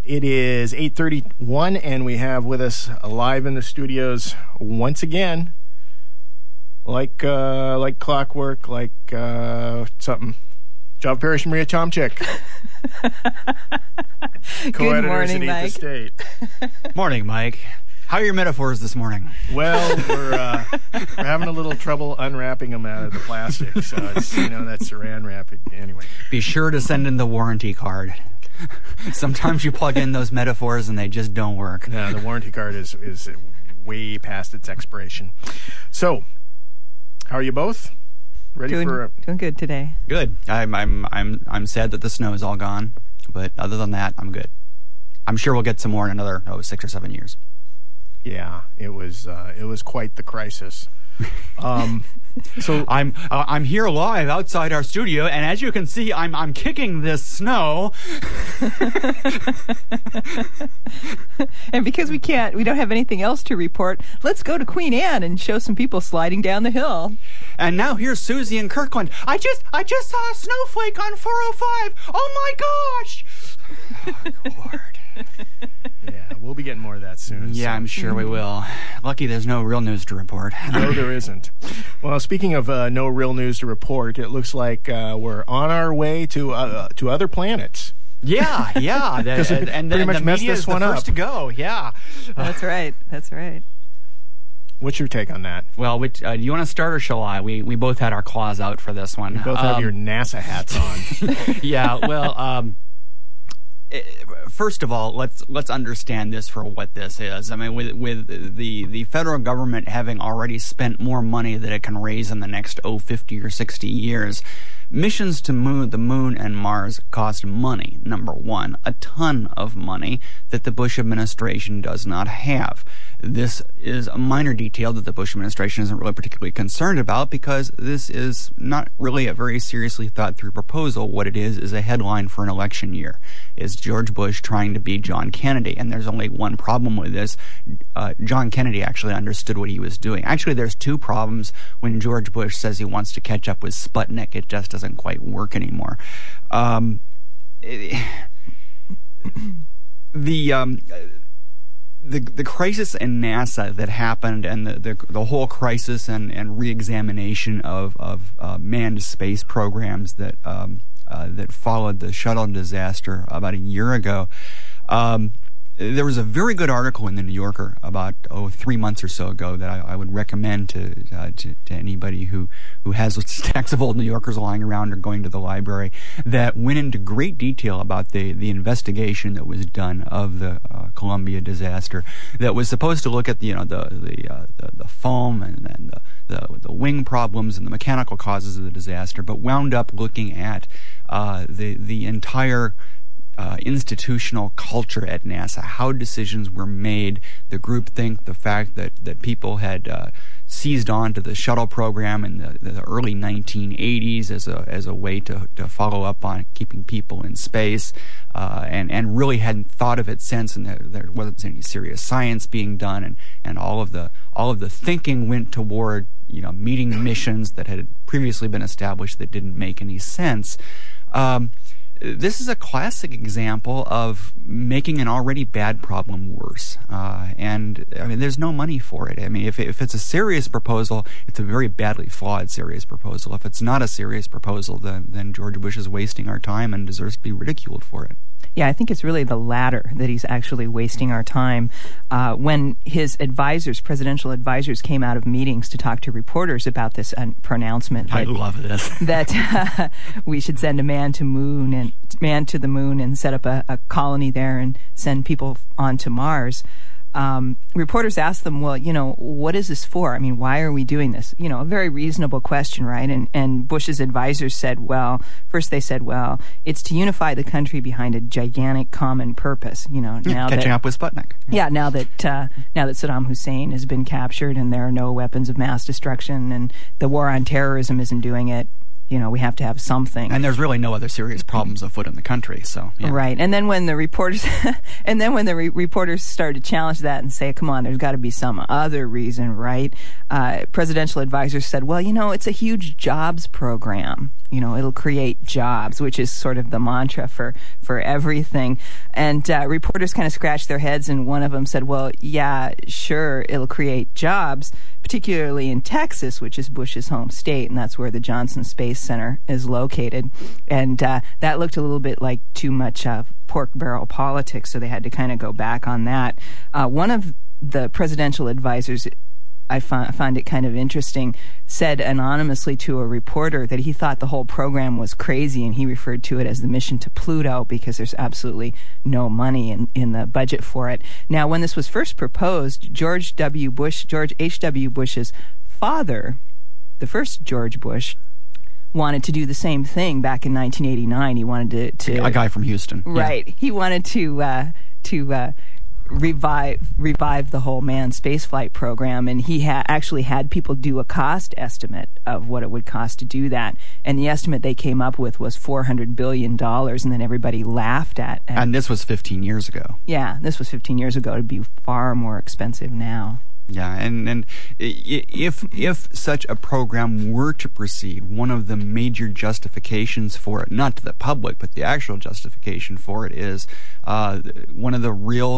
It is 8:31, and we have with us live in the studios once again, like clockwork, like something. John Parrish and Maria Chomchik. Good morning, Mike. State. Morning, Mike. How are your metaphors this morning? Well, we're having a little trouble unwrapping them out of the plastic, so it's, that saran wrapping. Anyway. Be sure to send in the warranty card. Sometimes you plug in those metaphors and they just don't work. No, the warranty card is way past its expiration. So, how are you both? Ready for doing good today. Good. I'm sad that the snow is all gone, but other than that, I'm good. I'm sure we'll get some more in another 6 or 7 years. Yeah, it was quite the crisis. So I'm here live outside our studio, and as you can see, I'm kicking this snow. And because we don't have anything else to report, let's go to Queen Anne and show some people sliding down the hill. And now here's Susie in Kirkland. I just saw a snowflake on 405. Oh my gosh! Oh, Lord. Yeah, we'll be getting more of that soon. Yeah, I'm sure we will. Lucky there's no real news to report. No, there isn't. Well, speaking of no real news to report, it looks like we're on our way to other planets. Yeah. And pretty much the messed media this is the one first up. to go. Yeah. That's right. What's your take on that? Well, do you want to start or shall I? We both had our claws out for this one. You both have your NASA hats on. Yeah. Well. First of all, let's understand this for what this is. I mean, with the federal government having already spent more money than it can raise in the next 50 or 60 years, missions to the moon and Mars cost money, number one, a ton of money that the Bush administration does not have. This is a minor detail that the Bush administration isn't really particularly concerned about because this is not really a very seriously thought through proposal. What it is a headline for an election year. Is George Bush trying to be John Kennedy? And there's only one problem with this. John Kennedy actually understood what he was doing. Actually, there's two problems when George Bush says he wants to catch up with Sputnik. It just doesn't quite work anymore. The crisis in NASA that happened, and the whole crisis and reexamination of manned space programs that followed the shuttle disaster about a year ago. There was a very good article in the New Yorker about 3 months or so ago that I would recommend to anybody who has stacks of old New Yorkers lying around or going to the library, that went into great detail about the investigation that was done of the Columbia disaster, that was supposed to look at the foam and the wing problems and the mechanical causes of the disaster, but wound up looking at the entire institutional culture at NASA, how decisions were made, the groupthink, the fact that people had seized on to the shuttle program in the early 1980s as a way to follow up on keeping people in space, and really hadn't thought of it since, and there wasn't any serious science being done, and all of the thinking went toward meeting missions that had previously been established that didn't make any sense. This is a classic example of making an already bad problem worse. And, I mean, there's no money for it. I mean, if it's a serious proposal, it's a very badly flawed serious proposal. If it's not a serious proposal, then George Bush is wasting our time and deserves to be ridiculed for it. Yeah, I think it's really the latter, that he's actually wasting our time. When his presidential advisors, came out of meetings to talk to reporters about this pronouncement, I love this, that we should send a man to the moon and set up a colony there and send people on to Mars. Reporters asked them, well, what is this for? I mean, why are we doing this? A very reasonable question, right? And Bush's advisors said, first they said, it's to unify the country behind a gigantic common purpose. Now catching up with Sputnik. Yeah, now that Saddam Hussein has been captured and there are no weapons of mass destruction and the war on terrorism isn't doing it, we have to have something. And there's really no other serious problems afoot in the country, so. Yeah. Right. And then when the reporters, reporters started to challenge that and say, come on, there's got to be some other reason, right? Presidential advisors said, well, it's a huge jobs program. It'll create jobs, which is sort of the mantra for everything. And reporters kind of scratched their heads, and one of them said, well, yeah, sure, it'll create jobs, particularly in Texas, which is Bush's home state, and that's where the Johnson Space Center is located. And that looked a little bit like too much pork barrel politics, so they had to kind of go back on that. One of the presidential advisors, I find it kind of interesting, said anonymously to a reporter that he thought the whole program was crazy, and he referred to it as the mission to Pluto because there's absolutely no money in the budget for it. Now, when this was first proposed, George H.W. Bush's father, the first George Bush, wanted to do the same thing back in 1989. He wanted to a guy from Houston. Right. Yeah. He wanted to revive the whole manned spaceflight program, and he actually had people do a cost estimate of what it would cost to do that, and the estimate they came up with was $400 billion, and then everybody laughed at it. And this was 15 years ago. Yeah, this was 15 years ago. It'd be far more expensive now. Yeah, and if such a program were to proceed, one of the major justifications for it, not to the public, but the actual justification for it is one of the real,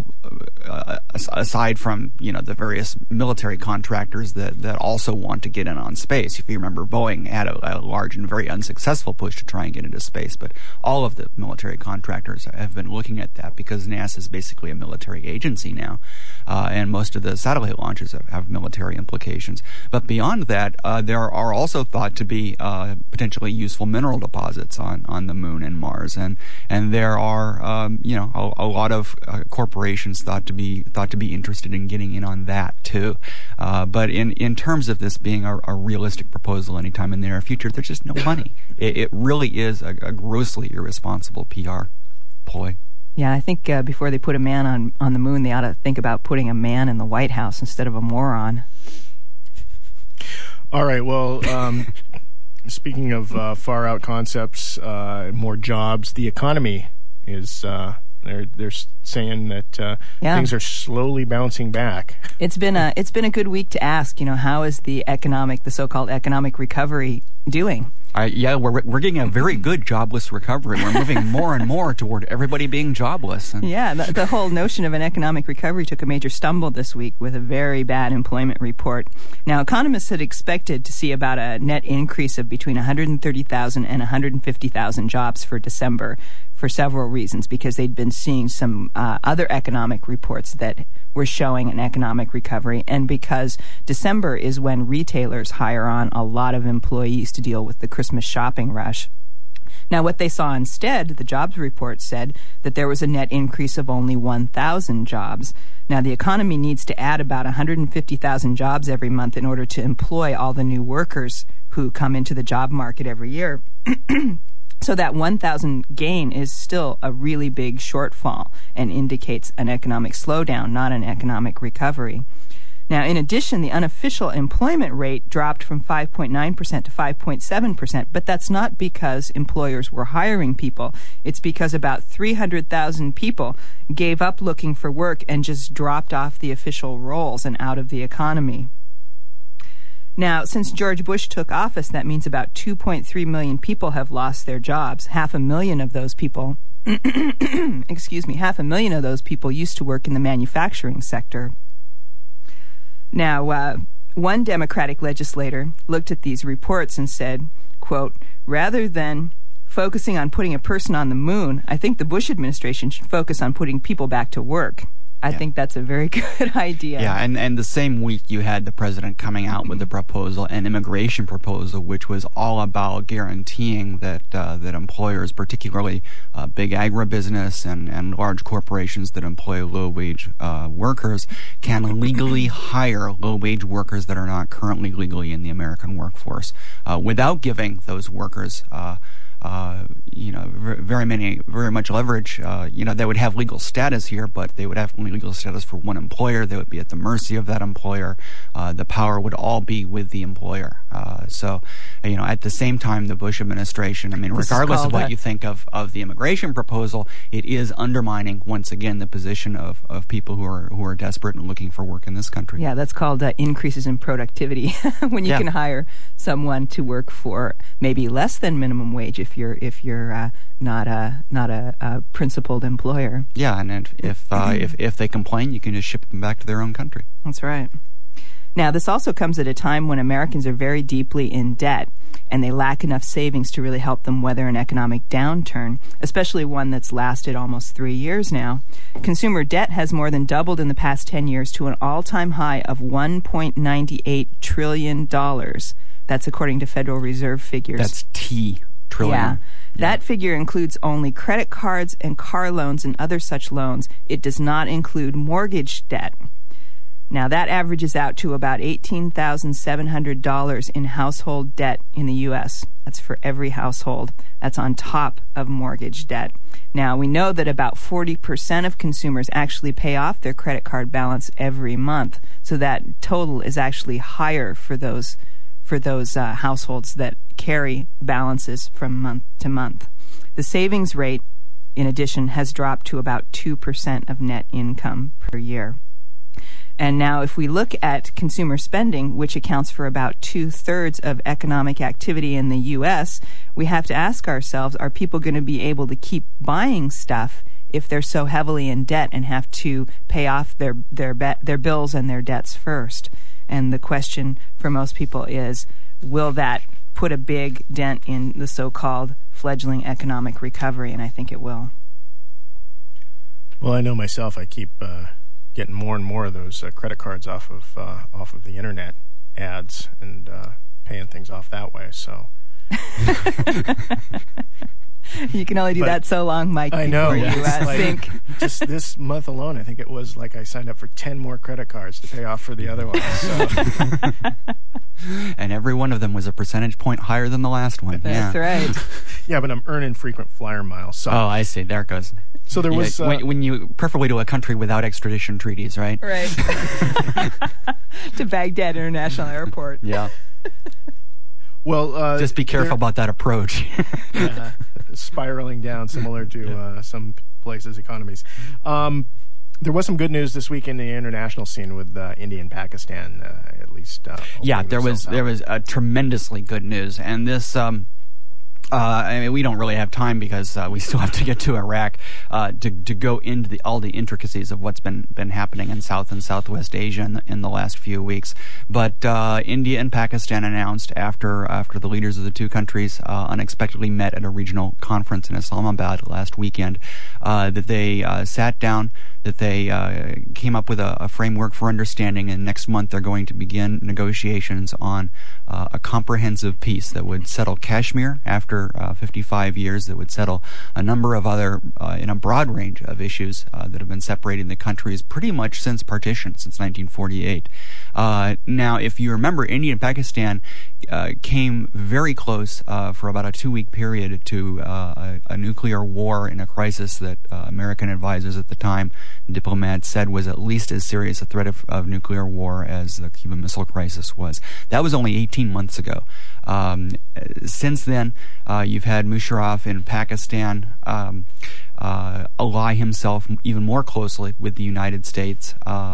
aside from the various military contractors that also want to get in on space. If you remember, Boeing had a large and very unsuccessful push to try and get into space, but all of the military contractors have been looking at that because NASA is basically a military agency now, and most of the satellite launches have military implications. But beyond that, there are also thought to be potentially useful mineral deposits on the moon and Mars, and there are a lot of corporations thought to be interested in getting in on that too. But in terms of this being a realistic proposal anytime in the near future, there's just no money. It really is a grossly irresponsible PR ploy. Yeah, I think before they put a man on the moon, they ought to think about putting a man in the White House instead of a moron. All right, well, speaking of far-out concepts, more jobs, the economy is... They're saying that things are slowly bouncing back. It's been a good week to ask, how is the so-called economic recovery doing? We're getting a very good jobless recovery. We're moving more and more toward everybody being jobless. Yeah, the whole notion of an economic recovery took a major stumble this week with a very bad employment report. Now, economists had expected to see about a net increase of between 130,000 and 150,000 jobs for December for several reasons, because they'd been seeing some other economic reports that were showing an economic recovery, and because December is when retailers hire on a lot of employees to deal with the Christmas shopping rush. Now, what they saw instead, the jobs report said that there was a net increase of only 1,000 jobs. Now, the economy needs to add about 150,000 jobs every month in order to employ all the new workers who come into the job market every year. So that 1,000 gain is still a really big shortfall and indicates an economic slowdown, not an economic recovery. Now, in addition, the unofficial employment rate dropped from 5.9% to 5.7%, but that's not because employers were hiring people. It's because about 300,000 people gave up looking for work and just dropped off the official rolls and out of the economy. Now, since George Bush took office, that means about 2.3 million people have lost their jobs. 500,000 of those people, 500,000 of those people used to work in the manufacturing sector. Now, one Democratic legislator looked at these reports and said, quote, rather than focusing on putting a person on the moon, I think the Bush administration should focus on putting people back to work. I think that's a very good idea. Yeah, and the same week you had the president coming out with a proposal, an immigration proposal, which was all about guaranteeing that employers, particularly big agribusiness and large corporations that employ low-wage workers, can legally hire low-wage workers that are not currently legally in the American workforce, without giving those workers very much leverage. They would have legal status here, but they would have only legal status for one employer. They would be at the mercy of that employer. The power would all be with the employer. At the same time, the Bush administration, regardless of what you think of the immigration proposal, it is undermining once again the position of people who are desperate and looking for work in this country. Yeah, that's called increases in productivity when you can hire someone to work for maybe less than minimum wage if you're not a principled employer. Yeah, and if they complain, you can just ship them back to their own country. That's right. Now, this also comes at a time when Americans are very deeply in debt, and they lack enough savings to really help them weather an economic downturn, especially one that's lasted almost 3 years now. Consumer debt has more than doubled in the past 10 years to an all-time high of $1.98 trillion. That's according to Federal Reserve figures. That's trillion. Yeah. That figure includes only credit cards and car loans and other such loans. It does not include mortgage debt. Now, that averages out to about $18,700 in household debt in the U.S. That's for every household. That's on top of mortgage debt. Now, we know that about 40% of consumers actually pay off their credit card balance every month. So that total is actually higher for those households that carry balances from month to month. The savings rate, in addition, has dropped to about 2% of net income per year. And now if we look at consumer spending, which accounts for about 2/3 of economic activity in the U.S., we have to ask ourselves, are people going to be able to keep buying stuff if they're so heavily in debt and have to pay off their bills and their debts first? And the question for most people is, will that put a big dent in the so-called fledgling economic recovery? And I think it will. Well, I know myself, I keep getting more and more of those credit cards off of the internet ads and paying things off that way. So you can only do that so long, Mike. I know. You think. Just this month alone, I think it was like I signed up for 10 more credit cards to pay off for the other ones. So. And every one of them was a percentage point higher than the last one. That's right. Yeah, but I'm earning frequent flyer miles. So. Oh, I see. There it goes. So there was when you preferably to a country without extradition treaties, right? Right. To Baghdad International Airport. Yeah. Well, just be careful about that approach. Spiraling down, similar to some places' economies. There was some good news this week in the international scene with India and Pakistan, at least. Yeah, there was tremendously good news, and this. We don't really have time because we still have to get to Iraq to go into all the intricacies of what's been happening in South and Southwest Asia in the last few weeks. But India and Pakistan announced after the leaders of the two countries unexpectedly met at a regional conference in Islamabad last weekend that they sat down, that they came up with a framework for understanding, and next month they're going to begin negotiations on a comprehensive peace that would settle Kashmir after 55 years, that would settle a number of other, in a broad range of issues that have been separating the countries pretty much since partition, since 1948. Now, if you remember, India and Pakistan came very close for about a 2-week period to a nuclear war in a crisis that American advisors at the time, diplomats, said was at least as serious a threat of nuclear war as the Cuban Missile Crisis was. That was only 18 months ago. Since then, you've had Musharraf in Pakistan ally himself even more closely with the United States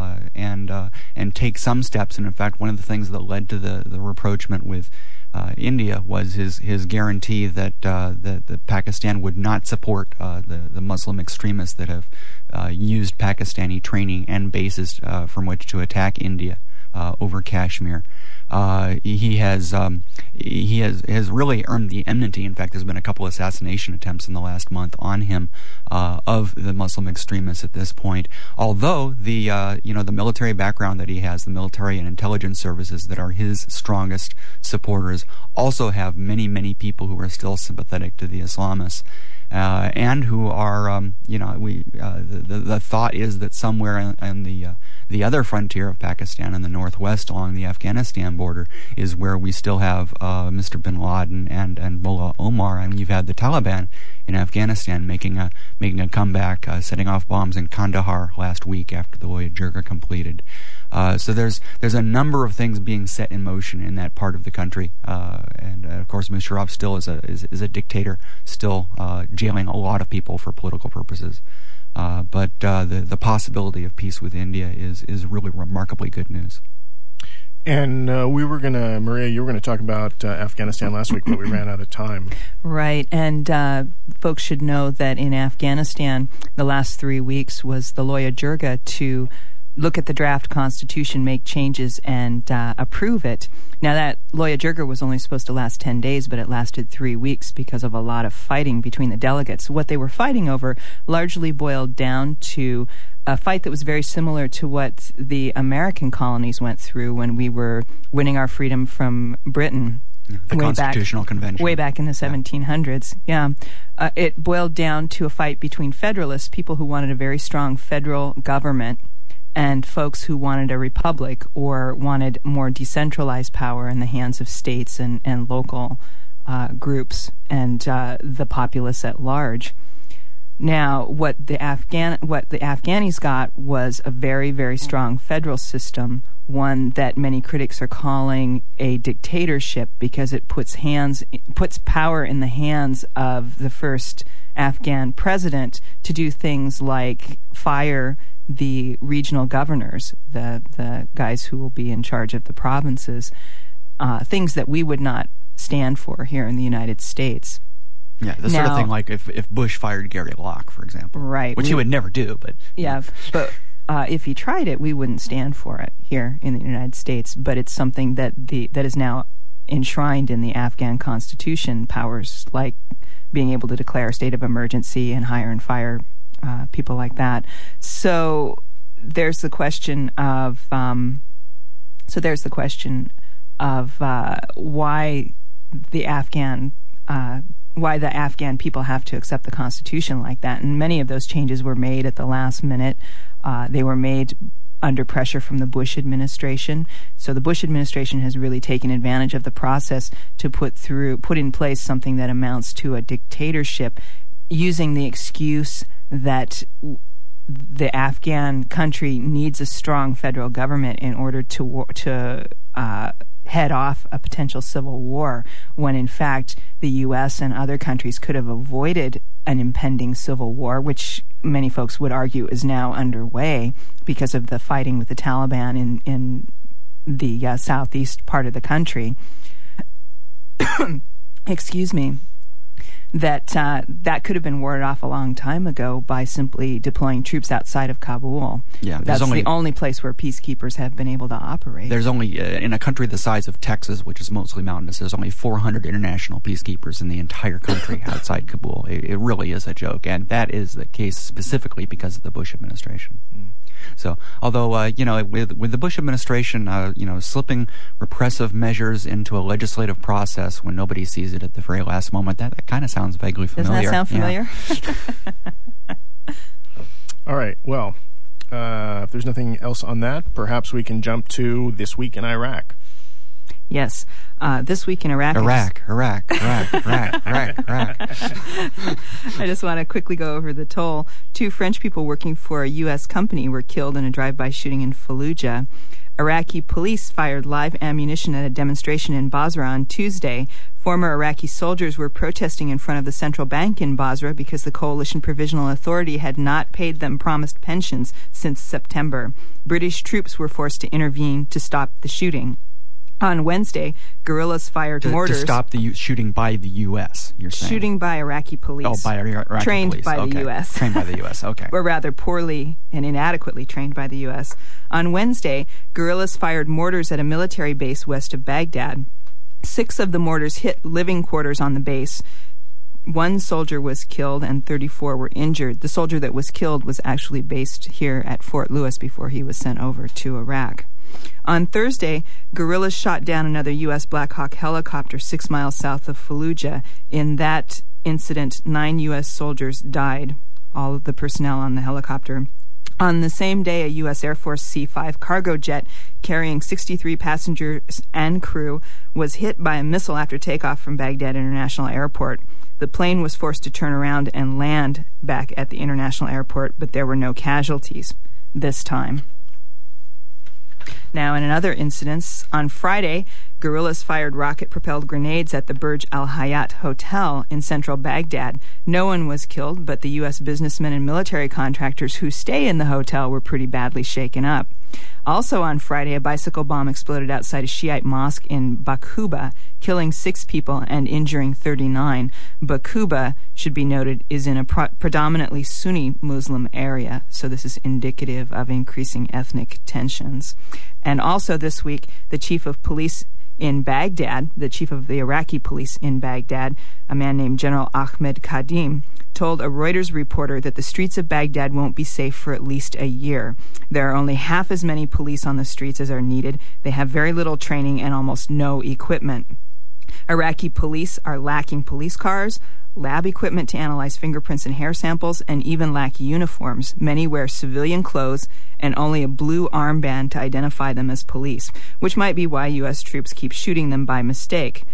and take some steps. And in fact, one of the things that led to the rapprochement with India was his guarantee that Pakistan would not support the Muslim extremists that have used Pakistani training and bases from which to attack India over Kashmir. He has really earned the enmity. In fact, there's been a couple assassination attempts in the last month on him of the Muslim extremists at this point. Although the military background that he has, the military and intelligence services that are his strongest supporters, also have many people who are still sympathetic to the Islamists. and who are, the thought is that somewhere in the other frontier of Pakistan in the northwest along the Afghanistan border is where we still have Mr. bin Laden and Mullah Omar, and you've had the Taliban in Afghanistan making a comeback, setting off bombs in Kandahar last week after the Loya Jirga completed. So there's a number of things being set in motion in that part of the country, and of course Musharraf still is a dictator, still jailing a lot of people for political purposes. But the possibility of peace with India is really remarkably good news. And Maria, you were going to talk about Afghanistan last week, but we ran out of time. Right, and folks should know that in Afghanistan, the last 3 weeks was the Loya Jirga to look at the draft constitution, make changes, and approve it. Now, that Loya Jirga was only supposed to last 10 days, but it lasted 3 weeks because of a lot of fighting between the delegates. What they were fighting over largely boiled down to a fight that was very similar to what the American colonies went through when we were winning our freedom from Britain. The Constitutional Convention. Way back in the 1700s, yeah. It boiled down to a fight between Federalists, people who wanted a very strong federal government, and folks who wanted a republic or wanted more decentralized power in the hands of states and local groups and the populace at large. Now, what the Afghanis got was a very, very strong federal system, one that many critics are calling a dictatorship because it puts power in the hands of the first Afghan president to do things like fire the regional governors, the guys who will be in charge of the provinces, things that we would not stand for here in the United States. Yeah, the sort of thing like if Bush fired Gary Locke, for example. Right. Which he would never do, but... Yeah, but if he tried it, we wouldn't stand for it here in the United States. But it's something that is now enshrined in the Afghan Constitution, powers like being able to declare a state of emergency and hire and fire people like that. So there's the question of why the Afghan people have to accept the Constitution like that. And many of those changes were made at the last minute. They were made under pressure from the Bush administration. So the Bush administration has really taken advantage of the process to put in place something that amounts to a dictatorship, using the excuse that the Afghan country needs a strong federal government in order to head off a potential civil war, when in fact the U.S. and other countries could have avoided an impending civil war, which many folks would argue is now underway because of the fighting with the Taliban in the southeast part of the country. Excuse me. That could have been warded off a long time ago by simply deploying troops outside of Kabul. Yeah, that's the only place where peacekeepers have been able to operate. There's only, in a country the size of Texas, which is mostly mountainous, there's only 400 international peacekeepers in the entire country outside Kabul. It really is a joke, and that is the case specifically because of the Bush administration. So, although with the Bush administration, slipping repressive measures into a legislative process when nobody sees it at the very last moment, that kind of sounds vaguely familiar. Doesn't that sound familiar? Yeah. All right. Well, if there's nothing else on that, perhaps we can jump to This Week in Iraq. Yes. This Week in Iraq. Iraq. I just want to quickly go over the toll. 2 French people working for a U.S. company were killed in a drive-by shooting in Fallujah. Iraqi police fired live ammunition at a demonstration in Basra on Tuesday. Former Iraqi soldiers were protesting in front of the central bank in Basra because the Coalition Provisional Authority had not paid them promised pensions since September. British troops were forced to intervene to stop the shooting. On Wednesday, guerrillas fired mortars. To stop the shooting by the U.S., you're saying? Shooting by Iraqi police. Oh, by Iraqi trained police. By the U.S. Trained by the U.S., okay. Or rather, poorly and inadequately trained by the U.S. On Wednesday, guerrillas fired mortars at a military base west of Baghdad. 6 of the mortars hit living quarters on the base. 1 soldier was killed and 34 were injured. The soldier that was killed was actually based here at Fort Lewis before he was sent over to Iraq. On Thursday, guerrillas shot down another U.S. Black Hawk helicopter 6 miles south of Fallujah. In that incident, 9 U.S. soldiers died, all of the personnel on the helicopter. On the same day, a U.S. Air Force C-5 cargo jet carrying 63 passengers and crew was hit by a missile after takeoff from Baghdad International Airport. The plane was forced to turn around and land back at the international airport, but there were no casualties this time. Now, in another incident, on Friday, guerrillas fired rocket-propelled grenades at the Burj Al Hayat Hotel in central Baghdad. No one was killed, but the U.S. businessmen and military contractors who stay in the hotel were pretty badly shaken up. Also on Friday, a bicycle bomb exploded outside a Shiite mosque in Baquba, killing 6 people and injuring 39. Baquba, should be noted, is in a predominantly Sunni Muslim area, so this is indicative of increasing ethnic tensions. And also this week, the chief of police in Baghdad, the chief of the Iraqi police in Baghdad, a man named General Ahmed Kadim, told a Reuters reporter that the streets of Baghdad won't be safe for at least a year. There are only half as many police on the streets as are needed. They have very little training and almost no equipment. Iraqi police are lacking police cars, lab equipment to analyze fingerprints and hair samples, and even lack uniforms. Many wear civilian clothes and only a blue armband to identify them as police, which might be why U.S. troops keep shooting them by mistake.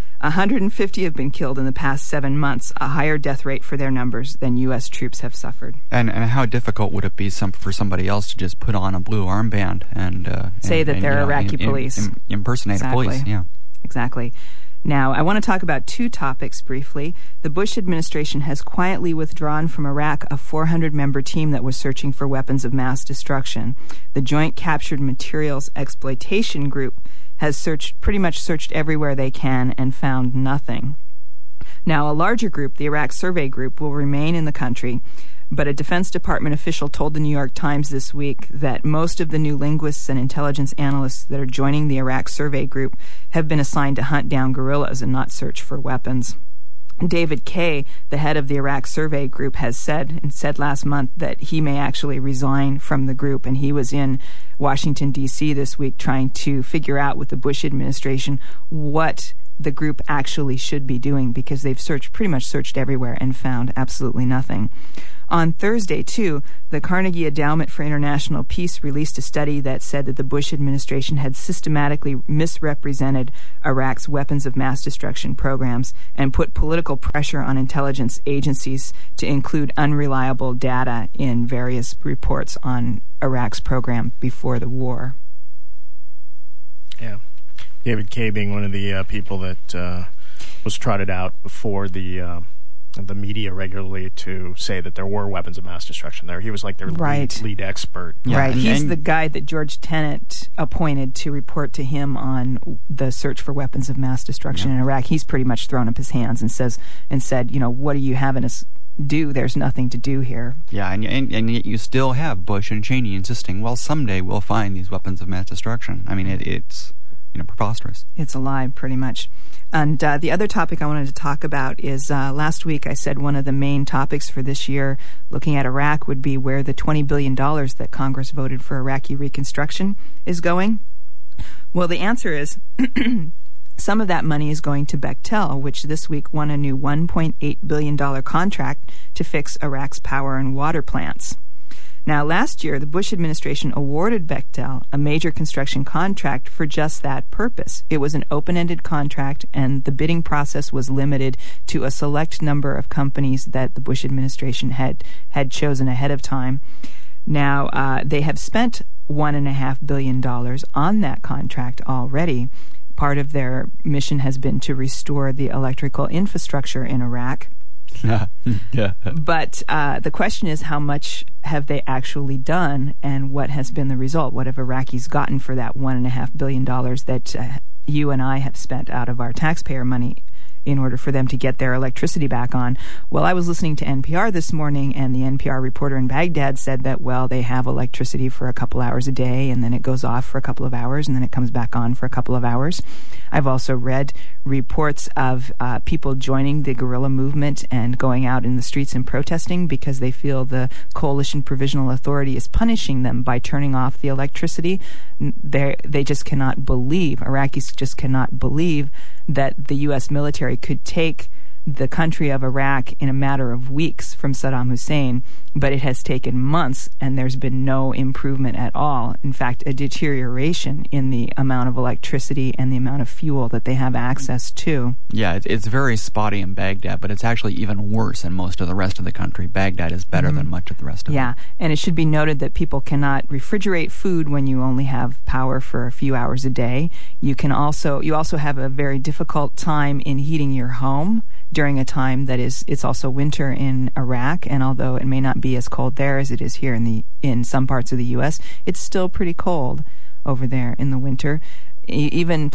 150 have been killed in the past 7 months, a higher death rate for their numbers than U.S. troops have suffered. And how difficult would it be for somebody else to just put on a blue armband and say that they're Iraqi police? Impersonate a police, yeah. Exactly. Now, I want to talk about 2 topics briefly. The Bush administration has quietly withdrawn from Iraq a 400-member team that was searching for weapons of mass destruction. The Joint Captured Materials Exploitation Group has pretty much searched everywhere they can and found nothing. Now, a larger group, the Iraq Survey Group, will remain in the country, but a Defense Department official told the New York Times this week that most of the new linguists and intelligence analysts that are joining the Iraq Survey Group have been assigned to hunt down guerrillas and not search for weapons. David Kay, the head of the Iraq Survey Group, has said last month that he may actually resign from the group, and he was in Washington, D.C. this week trying to figure out with the Bush administration what the group actually should be doing, because they've pretty much searched everywhere and found absolutely nothing. On Thursday, too, the Carnegie Endowment for International Peace released a study that said that the Bush administration had systematically misrepresented Iraq's weapons of mass destruction programs and put political pressure on intelligence agencies to include unreliable data in various reports on Iraq's program before the war. Yeah. David Kay being one of the people that was trotted out before the media regularly to say that there were weapons of mass destruction there. He was like their lead expert. Yeah. Right. He's the guy that George Tenet appointed to report to him on the search for weapons of mass destruction in Iraq. He's pretty much thrown up his hands and said, what are you having us do? There's nothing to do here. Yeah, and yet you still have Bush and Cheney insisting, well, someday we'll find these weapons of mass destruction. I mean, it's preposterous. It's a lie, pretty much. And the other topic I wanted to talk about is last week I said one of the main topics for this year looking at Iraq would be where the $20 billion that Congress voted for Iraqi reconstruction is going. Well, the answer is some of that money is going to Bechtel, which this week won a new $1.8 billion contract to fix Iraq's power and water plants. Now, last year, the Bush administration awarded Bechtel a major construction contract for just that purpose. It was an open-ended contract, and the bidding process was limited to a select number of companies that the Bush administration had chosen ahead of time. Now, they have spent $1.5 billion on that contract already. Part of their mission has been to restore the electrical infrastructure in Iraq. Yeah. But the question is, how much have they actually done, and what has been the result? What have Iraqis gotten for that $1.5 billion that you and I have spent out of our taxpayer money in order for them to get their electricity back on? Well, I was listening to NPR this morning, and the NPR reporter in Baghdad said that, well, they have electricity for a couple hours a day, and then it goes off for a couple of hours, and then it comes back on for a couple of hours. I've also read reports of people joining the guerrilla movement and going out in the streets and protesting because they feel the Coalition Provisional Authority is punishing them by turning off the electricity. They just cannot believe, Iraqis just cannot believe that the U.S. military could take the country of Iraq in a matter of weeks from Saddam Hussein, but it has taken months and there's been no improvement at all. In fact, a deterioration in the amount of electricity and the amount of fuel that they have access to. Yeah, it's very spotty in Baghdad, but it's actually even worse in most of the rest of the country. Baghdad is better than much of the rest of it. Yeah, and it should be noted that people cannot refrigerate food when you only have power for a few hours a day. You also have a very difficult time in heating your home during a time that it's also winter in Iraq, and although it may not be as cold there as it is here in some parts of the U.S., it's still pretty cold over there in the winter. Even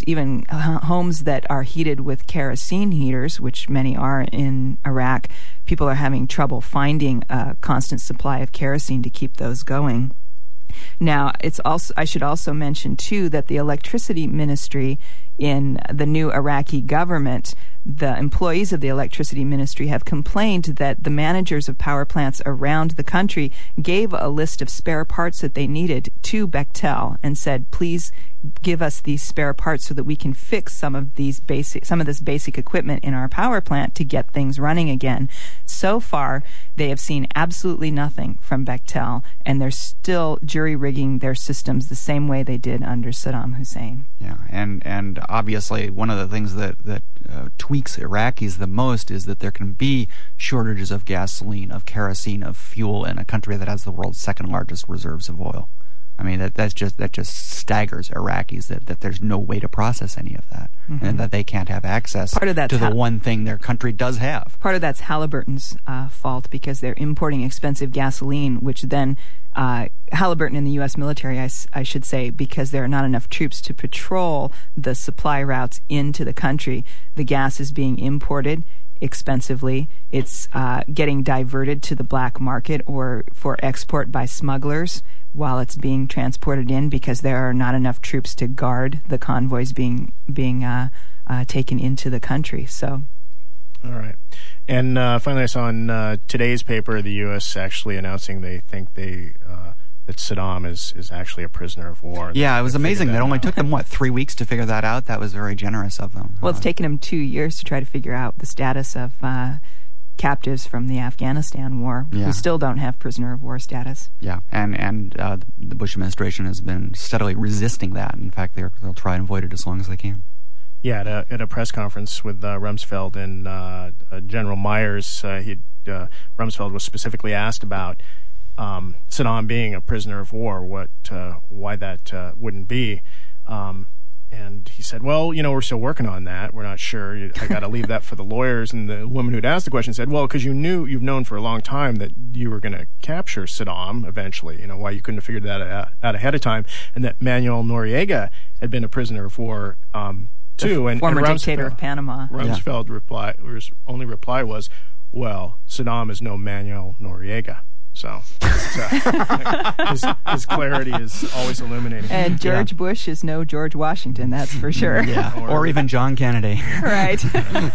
homes that are heated with kerosene heaters, which many are in Iraq, people are having trouble finding a constant supply of kerosene to keep those going. Now, I should also mention, too, that the electricity ministry in the new Iraqi government, the employees of the electricity ministry have complained that the managers of power plants around the country gave a list of spare parts that they needed to Bechtel and said, please give us these spare parts so that we can fix some of this basic equipment in our power plant to get things running again. So far, they have seen absolutely nothing from Bechtel, and they're still jury-rigging their systems the same way they did under Saddam Hussein. Yeah, and obviously one of the things that tweaks Iraqis the most is that there can be shortages of gasoline, of kerosene, of fuel in a country that has the world's second largest reserves of oil. I mean, that just staggers Iraqis that there's no way to process any of that, and that they can't have access to the one thing their country does have. Part of that's Halliburton's fault, because they're importing expensive gasoline, which then Halliburton in the U.S. military, I should say, because there are not enough troops to patrol the supply routes into the country. The gas is being imported expensively. It's getting diverted to the black market or for export by smugglers while it's being transported in, because there are not enough troops to guard the convoys being taken into the country. So, all right. And finally, I saw in today's paper the U.S. actually announcing they think that Saddam is actually a prisoner of war. Yeah, it was amazing. That only took them, 3 weeks to figure that out? That was very generous of them. Well, it's taken them 2 years to try to figure out the status of captives from the Afghanistan war who still don't have prisoner of war status. Yeah, and the Bush administration has been steadily resisting that. In fact, they'll try and avoid it as long as they can. Yeah, at a press conference with Rumsfeld and General Myers, Rumsfeld was specifically asked about Saddam being a prisoner of war, why that wouldn't be. And he said, well, we're still working on that. We're not sure. I got to leave that for the lawyers. And the woman who'd asked the question said, well, because you've known for a long time that you were going to capture Saddam eventually. Why you couldn't have figured that out ahead of time. And that Manuel Noriega had been a prisoner of war, too. And former dictator of Panama. Rumsfeld's only reply was, well, Saddam is no Manuel Noriega. So his clarity is always illuminating. And George Bush is no George Washington, that's for sure. Yeah, or even John Kennedy. Right.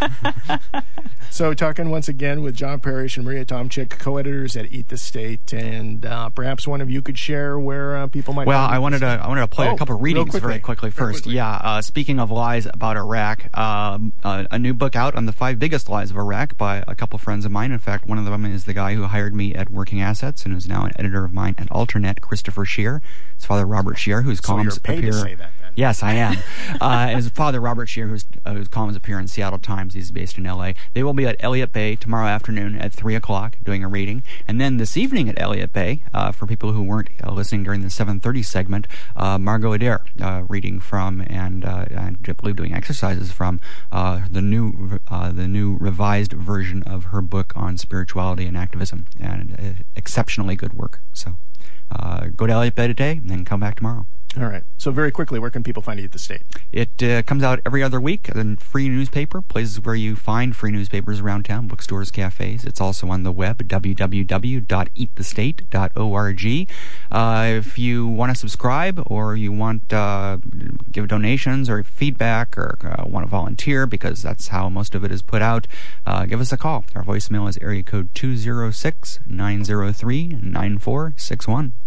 So talking once again with John Parrish and Maria Tomczyk, co-editors at Eat the State, and perhaps one of you could share where people might. Well, I wanted to play a couple of readings very quickly first. Yeah, speaking of lies about Iraq, a new book out on the 5 biggest lies of Iraq by a couple friends of mine. In fact, one of them is the guy who hired me at Working Assets and who's now an editor of mine at Alternet, Christopher Scheer. His father, Robert Scheer, whose columns appear. To say that, then. Yes, I am. His father, Robert Scheer, whose columns appear in Seattle Times. He's based in L.A. They will be at Elliott Bay tomorrow afternoon at 3 o'clock doing a reading. And then this evening at Elliott Bay, for people who weren't listening during the 7:30 segment, Margot Adair reading from and I believe doing exercises from the new revised version of her book on spirituality and activism. And exceptionally good work. So go to Elliott Bay today and then come back tomorrow. All right. So very quickly, where can people find Eat the State? It comes out every other week in free newspaper, places where you find free newspapers around town, bookstores, cafes. It's also on the web, www.eatthestate.org. If you want to subscribe or you want give donations or feedback or want to volunteer, because that's how most of it is put out, give us a call. Our voicemail is area code 206-903-9461.